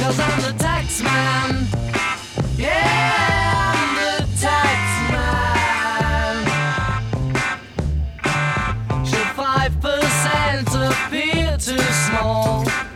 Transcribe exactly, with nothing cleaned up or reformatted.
Cause I'm the tax man. Yeah, I'm the tax man. Should five percent appear too small?